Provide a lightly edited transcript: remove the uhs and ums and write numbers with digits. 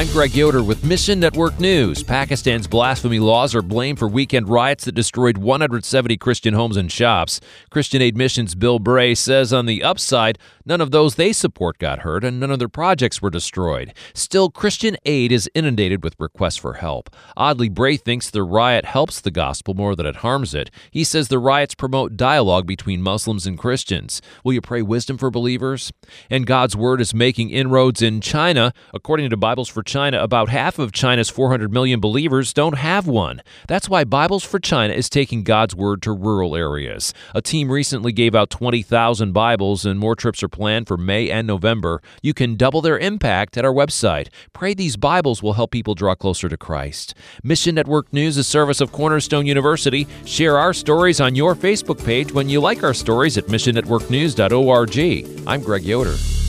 I'm Greg Yoder with Mission Network News. Pakistan's blasphemy laws are blamed for weekend riots that destroyed 170 Christian homes and shops. Christian Aid Mission's Bill Bray says on the upside, none of those they support got hurt and none of their projects were destroyed. Still, Christian Aid is inundated with requests for help. Oddly, Bray thinks the riot helps the gospel more than it harms it. He says the riots promote dialogue between Muslims and Christians. Will you pray wisdom for believers? And God's Word is making inroads in China. According to Bibles for China, about half of China's 400 million believers don't have one. That's why Bibles for China is taking God's Word to rural areas. A team recently gave out 20,000 Bibles, and more trips are planned for May and November. You can double their impact at our website. Pray these Bibles will help people draw closer to Christ. Mission Network News is a service of Cornerstone University. Share our stories on your Facebook page when you like our stories at missionnetworknews.org. I'm Greg Yoder.